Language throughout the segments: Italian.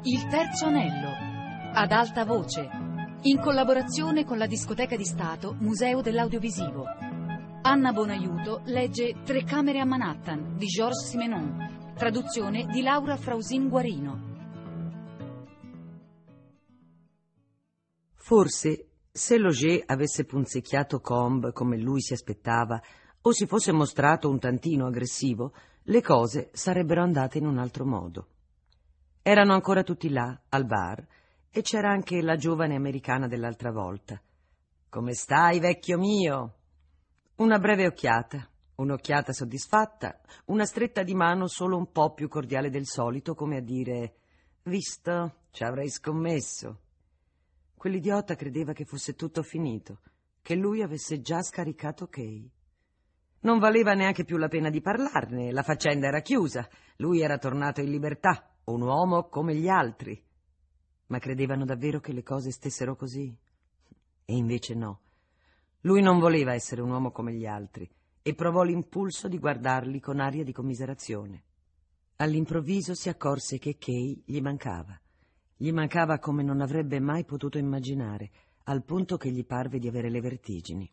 Il terzo anello, ad alta voce, in collaborazione con la Discoteca di Stato Museo dell'Audiovisivo. Anna Bonaiuto legge Tre camere a Manhattan di Georges Simenon, traduzione di Laura Frausin Guarino. Forse, se Lauger avesse punzecchiato Combes come lui si aspettava, o si fosse mostrato un tantino aggressivo, le cose sarebbero andate in un altro modo. Erano ancora tutti là, al bar, e c'era anche la giovane americana dell'altra volta. «Come stai, vecchio mio?» Una breve occhiata, un'occhiata soddisfatta, una stretta di mano solo un po' più cordiale del solito, come a dire «Visto, ci avrei scommesso». Quell'idiota credeva che fosse tutto finito, che lui avesse già scaricato Kay. Non valeva neanche più la pena di parlarne, la faccenda era chiusa, lui era tornato in libertà, un uomo come gli altri. Ma credevano davvero che le cose stessero così? E invece no. Lui non voleva essere un uomo come gli altri e provò l'impulso di guardarli con aria di commiserazione. All'improvviso si accorse che Kay gli mancava. Gli mancava come non avrebbe mai potuto immaginare, al punto che gli parve di avere le vertigini.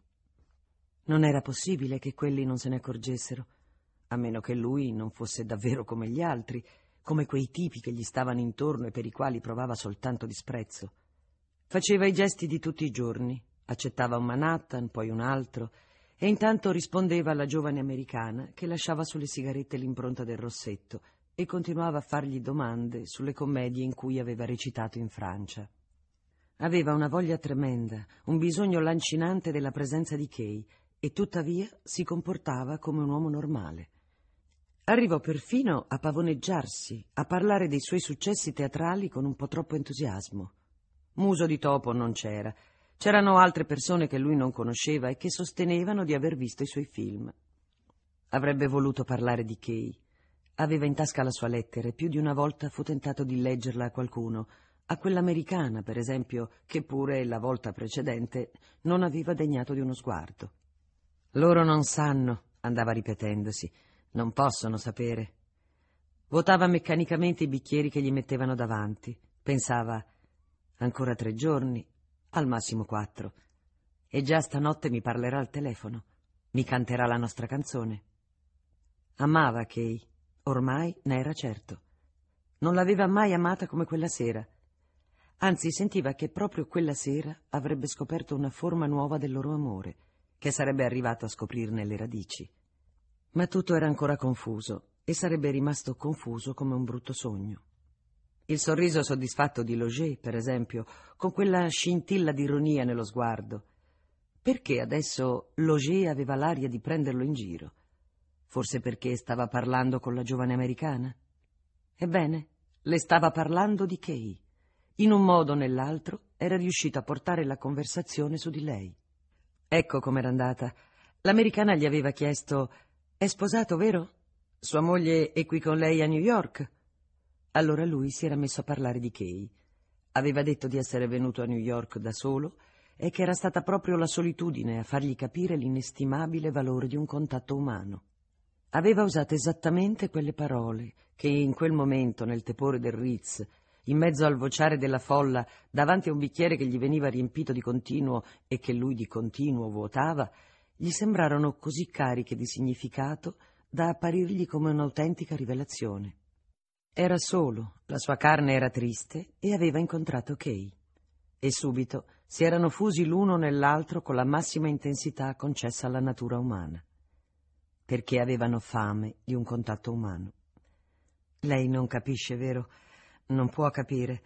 Non era possibile che quelli non se ne accorgessero, a meno che lui non fosse davvero come gli altri, come quei tipi che gli stavano intorno e per i quali provava soltanto disprezzo. Faceva i gesti di tutti i giorni, accettava un Manhattan, poi un altro, e intanto rispondeva alla giovane americana che lasciava sulle sigarette l'impronta del rossetto e continuava a fargli domande sulle commedie in cui aveva recitato in Francia. Aveva una voglia tremenda, un bisogno lancinante della presenza di Kay, e tuttavia si comportava come un uomo normale. Arrivò perfino a pavoneggiarsi, a parlare dei suoi successi teatrali con un po' troppo entusiasmo. Muso di topo non c'era. C'erano altre persone che lui non conosceva e che sostenevano di aver visto i suoi film. Avrebbe voluto parlare di Kay. Aveva in tasca la sua lettera e più di una volta fu tentato di leggerla a qualcuno, a quell'americana, per esempio, che pure la volta precedente non aveva degnato di uno sguardo. «Loro non sanno», andava ripetendosi, «non possono sapere». Vuotava meccanicamente i bicchieri che gli mettevano davanti. Pensava, ancora 3 giorni, al massimo 4. E già stanotte mi parlerà al telefono, mi canterà la nostra canzone. Amava Kay, ormai ne era certo. Non l'aveva mai amata come quella sera. Anzi, sentiva che proprio quella sera avrebbe scoperto una forma nuova del loro amore, che sarebbe arrivato a scoprirne le radici. Ma tutto era ancora confuso e sarebbe rimasto confuso come un brutto sogno. Il sorriso soddisfatto di Lauger, per esempio, con quella scintilla di ironia nello sguardo. Perché adesso Lauger aveva l'aria di prenderlo in giro? Forse perché stava parlando con la giovane americana? Ebbene, le stava parlando di Kay. In un modo o nell'altro era riuscito a portare la conversazione su di lei. Ecco com'era andata. L'americana gli aveva chiesto: «È sposato, vero? Sua moglie è qui con lei a New York?» Allora lui si era messo a parlare di Kay. Aveva detto di essere venuto a New York da solo e che era stata proprio la solitudine a fargli capire l'inestimabile valore di un contatto umano. Aveva usato esattamente quelle parole che in quel momento, nel tepore del Ritz, in mezzo al vociare della folla, davanti a un bicchiere che gli veniva riempito di continuo e che lui di continuo vuotava, gli sembrarono così cariche di significato da apparirgli come un'autentica rivelazione. Era solo, la sua carne era triste e aveva incontrato Kay. E subito si erano fusi l'uno nell'altro con la massima intensità concessa alla natura umana. Perché avevano fame di un contatto umano. Lei non capisce, vero? Non può capire.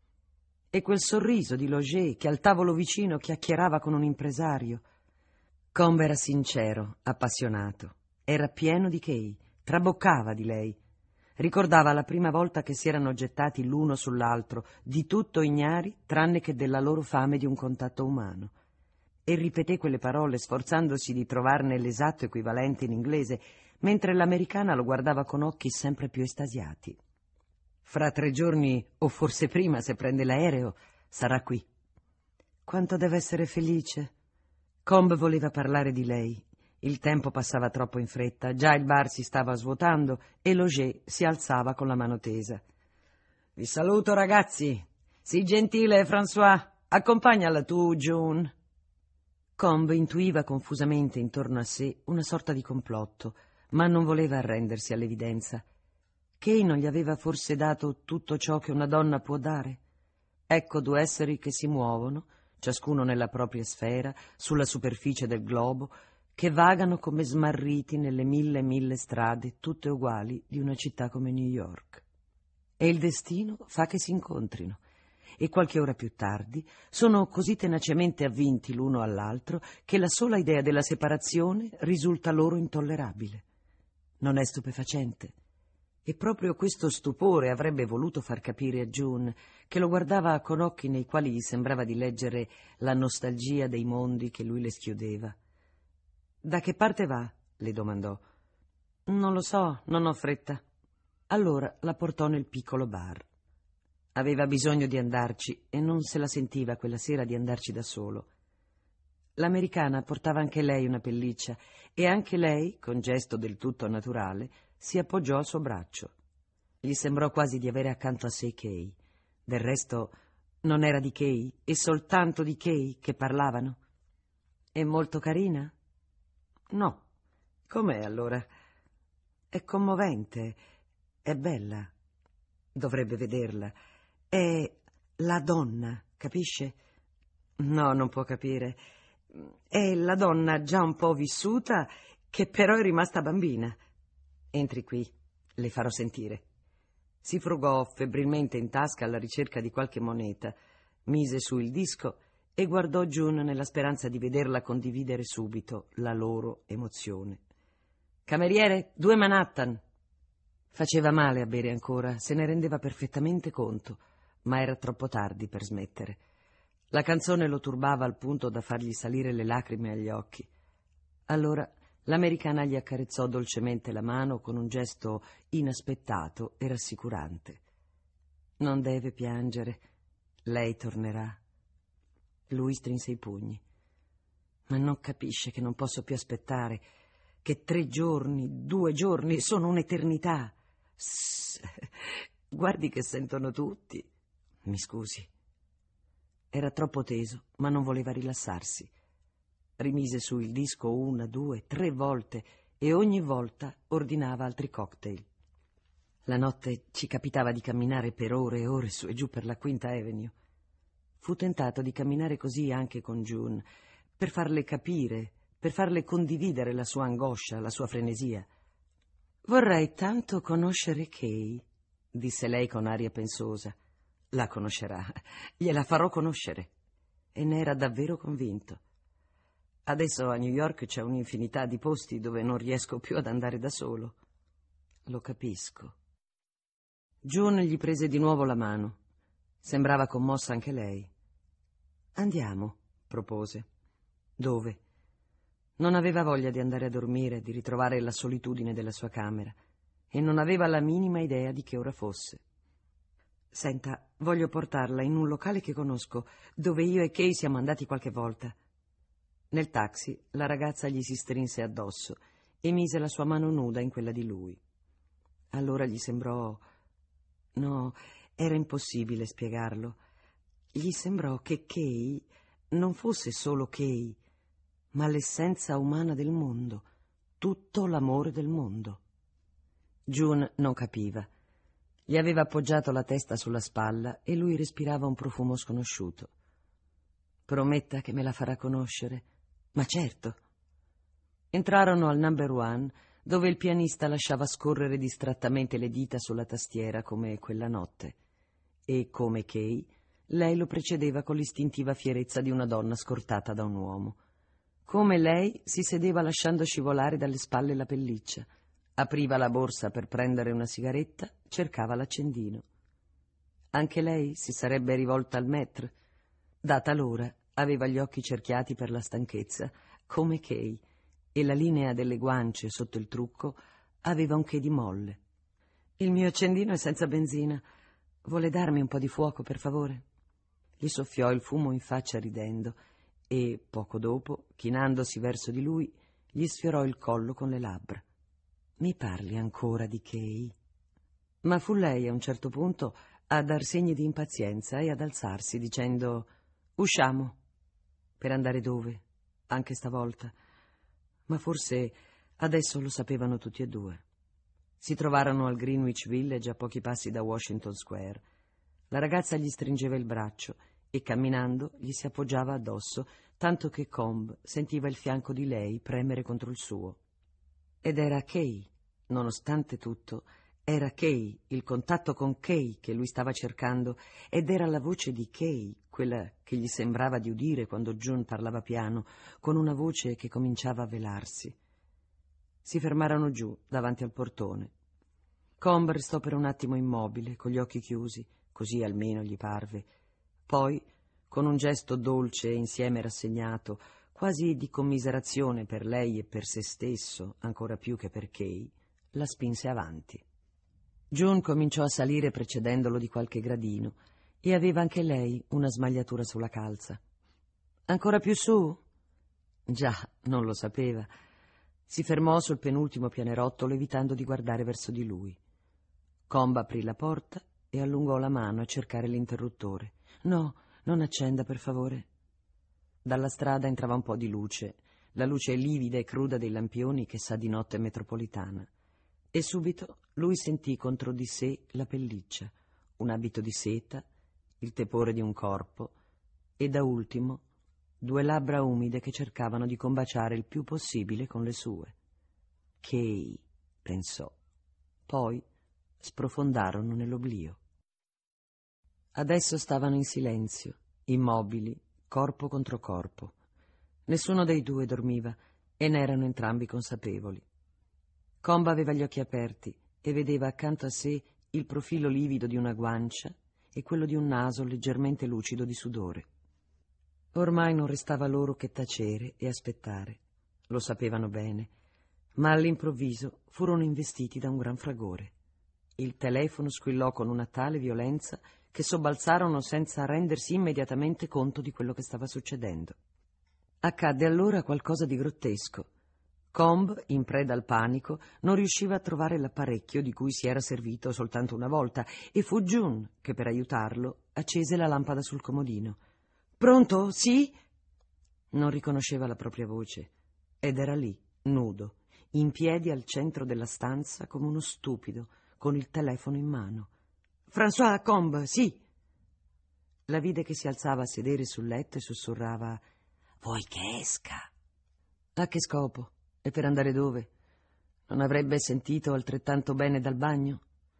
E quel sorriso di Lauger che al tavolo vicino chiacchierava con un impresario. Combes era sincero, appassionato. Era pieno di Kay, traboccava di lei. Ricordava la prima volta che si erano gettati l'uno sull'altro, di tutto ignari, tranne che della loro fame di un contatto umano. E ripeté quelle parole sforzandosi di trovarne l'esatto equivalente in inglese, mentre l'americana lo guardava con occhi sempre più estasiati. «Fra 3 giorni, o forse prima, se prende l'aereo, sarà qui». Quanto deve essere felice. Combes voleva parlare di lei. Il tempo passava troppo in fretta, già il bar si stava svuotando e Lauger si alzava con la mano tesa. Vi saluto, ragazzi. Sii gentile, François. Accompagnala tu, June. Comb intuiva confusamente intorno a sé una sorta di complotto, ma non voleva arrendersi all'evidenza. Kay non gli aveva forse dato tutto ciò che una donna può dare? Ecco due esseri che si muovono, ciascuno nella propria sfera, sulla superficie del globo, che vagano come smarriti nelle mille strade, tutte uguali, di una città come New York. E il destino fa che si incontrino, e qualche ora più tardi sono così tenacemente avvinti l'uno all'altro che la sola idea della separazione risulta loro intollerabile. Non è stupefacente? E proprio questo stupore avrebbe voluto far capire a June, che lo guardava con occhi nei quali gli sembrava di leggere la nostalgia dei mondi che lui le schiudeva. «Da che parte va?» le domandò. «Non lo so, non ho fretta». Allora la portò nel piccolo bar. Aveva bisogno di andarci e non se la sentiva quella sera di andarci da solo. L'americana portava anche lei una pelliccia e anche lei, con gesto del tutto naturale, si appoggiò al suo braccio. Gli sembrò quasi di avere accanto a sé Kay. Del resto non era di Kay e soltanto di Kay che parlavano. «È molto carina?» «No». «Com'è allora?» «È commovente, è bella. Dovrebbe vederla. È la donna, capisce?» «No, non può capire. È la donna già un po' vissuta che però è rimasta bambina. Entri qui, le farò sentire». Si frugò febbrilmente in tasca alla ricerca di qualche moneta, mise su il disco e guardò June nella speranza di vederla condividere subito la loro emozione. «Cameriere, 2 Manhattan». Faceva male a bere ancora, se ne rendeva perfettamente conto, ma era troppo tardi per smettere. La canzone lo turbava al punto da fargli salire le lacrime agli occhi. Allora l'americana gli accarezzò dolcemente la mano con un gesto inaspettato e rassicurante. «Non deve piangere, lei tornerà». Lui strinse i pugni. «Ma non capisce che non posso più aspettare, che 3 giorni, 2 giorni sono un'eternità. Guardi che sentono tutti. Mi scusi». Era troppo teso, ma non voleva rilassarsi. Rimise su il disco 1, 2, 3 volte e ogni volta ordinava altri cocktail. La notte ci capitava di camminare per ore e ore su e giù per la Quinta Avenue. Fu tentato di camminare così anche con June, per farle capire, per farle condividere la sua angoscia, la sua frenesia. «Vorrei tanto conoscere Kay», disse lei con aria pensosa. «La conoscerà, gliela farò conoscere». E ne era davvero convinto. «Adesso a New York c'è un'infinità di posti dove non riesco più ad andare da solo». «Lo capisco». June gli prese di nuovo la mano. Sembrava commossa anche lei. «Andiamo», propose. «Dove?» Non aveva voglia di andare a dormire, di ritrovare la solitudine della sua camera, e non aveva la minima idea di che ora fosse. «Senta, voglio portarla in un locale che conosco, dove io e Kay siamo andati qualche volta». Nel taxi la ragazza gli si strinse addosso e mise la sua mano nuda in quella di lui. Allora gli sembrò... No, era impossibile spiegarlo. Gli sembrò che Kay non fosse solo Kay, ma l'essenza umana del mondo, tutto l'amore del mondo. June non capiva. Gli aveva appoggiato la testa sulla spalla e lui respirava un profumo sconosciuto. «Prometta che me la farà conoscere?» «Ma certo». Entrarono al number 1, dove il pianista lasciava scorrere distrattamente le dita sulla tastiera come quella notte. E, come Kay, lei lo precedeva con l'istintiva fierezza di una donna scortata da un uomo. Come lei si sedeva lasciando scivolare dalle spalle la pelliccia, apriva la borsa per prendere una sigaretta, cercava l'accendino. Anche lei si sarebbe rivolta al maître. Data l'ora, aveva gli occhi cerchiati per la stanchezza, come Kay, e la linea delle guance sotto il trucco aveva un che di molle. «Il mio accendino è senza benzina. Vuole darmi un po' di fuoco, per favore?» Gli soffiò il fumo in faccia ridendo e, poco dopo, chinandosi verso di lui, gli sfiorò il collo con le labbra. «Mi parli ancora di Kay?» Ma fu lei, a un certo punto, a dar segni di impazienza e ad alzarsi dicendo «Usciamo». Per andare dove? Anche stavolta. Ma forse adesso lo sapevano tutti e due. Si trovarono al Greenwich Village a pochi passi da Washington Square. La ragazza gli stringeva il braccio e camminando gli si appoggiava addosso, tanto che Combs sentiva il fianco di lei premere contro il suo. Ed era Kay, nonostante tutto, era Kay, il contatto con Kay che lui stava cercando, ed era la voce di Kay, quella che gli sembrava di udire quando June parlava piano, con una voce che cominciava a velarsi. Si fermarono giù, davanti al portone. Combs restò per un attimo immobile, con gli occhi chiusi, così almeno gli parve. Poi, con un gesto dolce e insieme rassegnato, quasi di commiserazione per lei e per se stesso, ancora più che per Kay, la spinse avanti. June cominciò a salire precedendolo di qualche gradino e aveva anche lei una smagliatura sulla calza. Ancora più su? Già, non lo sapeva. Si fermò sul penultimo pianerottolo evitando di guardare verso di lui. Combs aprì la porta e allungò la mano a cercare l'interruttore. «No, non accenda, per favore». Dalla strada entrava un po' di luce, la luce livida e cruda dei lampioni che sa di notte metropolitana. E subito lui sentì contro di sé la pelliccia, un abito di seta, il tepore di un corpo e, da ultimo, 2 labbra umide che cercavano di combaciare il più possibile con le sue. Kay, pensò. Poi sprofondarono nell'oblio. Adesso stavano in silenzio, immobili, corpo contro corpo. Nessuno dei due dormiva e ne erano entrambi consapevoli. Combs aveva gli occhi aperti e vedeva accanto a sé il profilo livido di una guancia e quello di un naso leggermente lucido di sudore. Ormai non restava loro che tacere e aspettare. Lo sapevano bene, ma all'improvviso furono investiti da un gran fragore. Il telefono squillò con una tale violenza che sobbalzarono senza rendersi immediatamente conto di quello che stava succedendo. Accadde allora qualcosa di grottesco. Combs, in preda al panico, non riusciva a trovare l'apparecchio di cui si era servito soltanto una volta e fu June che, per aiutarlo, accese la lampada sul comodino. «Pronto? Sì?» Non riconosceva la propria voce ed era lì, nudo, in piedi al centro della stanza come uno stupido, con il telefono in mano. «François, Combs, sì!» La vide che si alzava a sedere sul letto e sussurrava «Vuoi che esca?» «A che scopo? E per andare dove? Non avrebbe sentito altrettanto bene dal bagno?»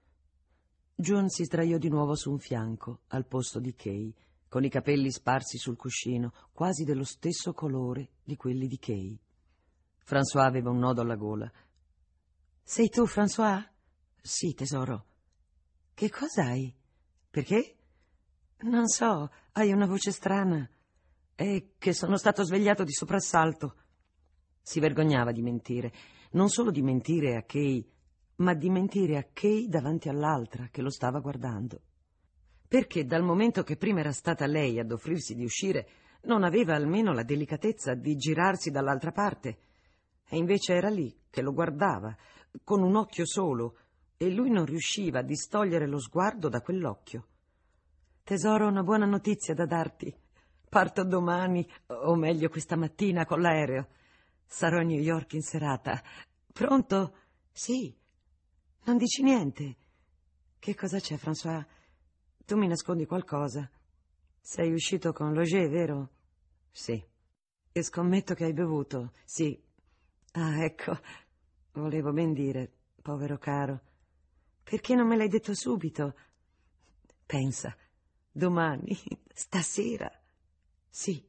June si sdraiò di nuovo su un fianco, al posto di Kay, con i capelli sparsi sul cuscino, quasi dello stesso colore di quelli di Kay. François aveva un nodo alla gola. «Sei tu, François?» «Sì, tesoro». «Che cos'hai?» «Perché?» «Non so, hai una voce strana». «È che sono stato svegliato di soprassalto». Si vergognava di mentire, non solo di mentire a Kay, ma di mentire a Kay davanti all'altra che lo stava guardando. Perché dal momento che prima era stata lei ad offrirsi di uscire, non aveva almeno la delicatezza di girarsi dall'altra parte. E invece era lì che lo guardava, con un occhio solo, e lui non riusciva a distogliere lo sguardo da quell'occhio. «Tesoro, ho una buona notizia da darti. Parto domani, o meglio questa mattina, con l'aereo. Sarò a New York in serata. Pronto?» «Sì». «Non dici niente?» «Che cosa c'è, François? Tu mi nascondi qualcosa. Sei uscito con Loger, vero?» «Sì». «E scommetto che hai bevuto?» «Sì». «Ah, ecco. Volevo ben dire, povero caro. Perché non me l'hai detto subito?» «Pensa, domani, stasera». «Sì».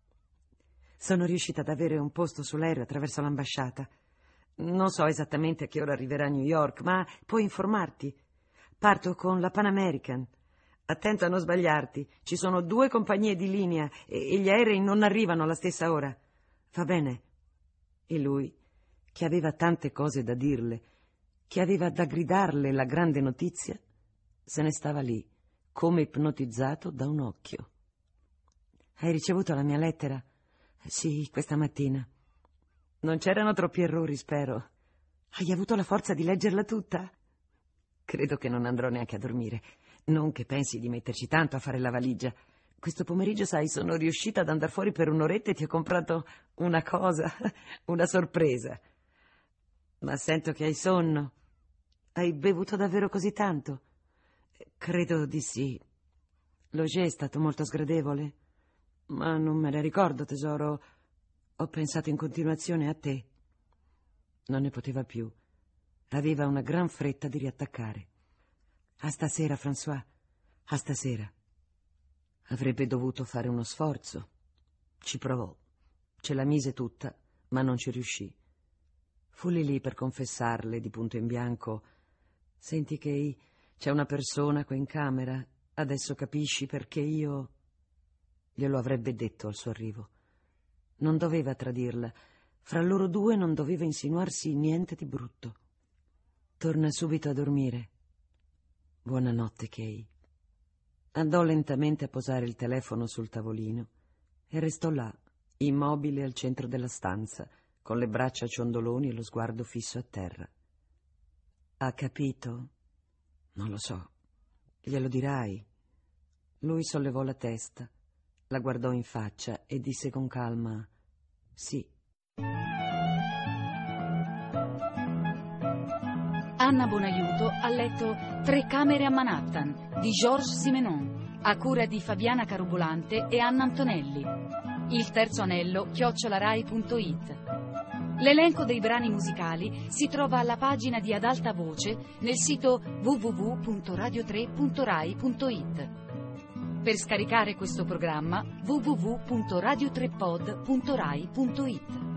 «Sono riuscita ad avere un posto sull'aereo attraverso l'ambasciata. Non so esattamente a che ora arriverà a New York, ma puoi informarti. Parto con la Pan American. Attento a non sbagliarti. Ci sono 2 compagnie di linea e gli aerei non arrivano alla stessa ora. Va bene?» E lui, che aveva tante cose da dirle, che aveva da gridarle la grande notizia, se ne stava lì, come ipnotizzato da un occhio. «Hai ricevuto la mia lettera?» «Sì, questa mattina». «Non c'erano troppi errori, spero?» «Hai avuto la forza di leggerla tutta?» «Credo che non andrò neanche a dormire. Non che pensi di metterci tanto a fare la valigia. Questo pomeriggio, sai, sono riuscita ad andare fuori per un'oretta e ti ho comprato una cosa, una sorpresa. Ma sento che hai sonno. Hai bevuto davvero così tanto? Credo di sì. L'Auger è stato molto sgradevole. Ma non me ne ricordo, tesoro. Ho pensato in continuazione a te. Non ne poteva più. Aveva una gran fretta di riattaccare. A stasera, François, a stasera. Avrebbe dovuto fare uno sforzo. Ci provò. Ce la mise tutta, ma non ci riuscì. Fu lì per confessarle di punto in bianco: senti che c'è una persona qua in camera, adesso capisci perché io... Glielo avrebbe detto al suo arrivo. Non doveva tradirla. Fra loro due non doveva insinuarsi niente di brutto. Torna subito a dormire. Buonanotte, Kay. Andò lentamente a posare il telefono sul tavolino e restò là, immobile al centro della stanza, con le braccia ciondoloni e lo sguardo fisso a terra. Ha capito? Non lo so. Glielo dirai? Lui sollevò la testa, la guardò in faccia e disse con calma: sì. Anna Bonaiuto ha letto Tre camere a Manhattan di Georges Simenon, a cura di Fabiana Carobolante e Anna Antonelli. Il terzo anello @rai.it. L'elenco dei brani musicali si trova alla pagina di Ad Alta Voce nel sito www.radio3.rai.it. Per scaricare questo programma www.radio3pod.rai.it.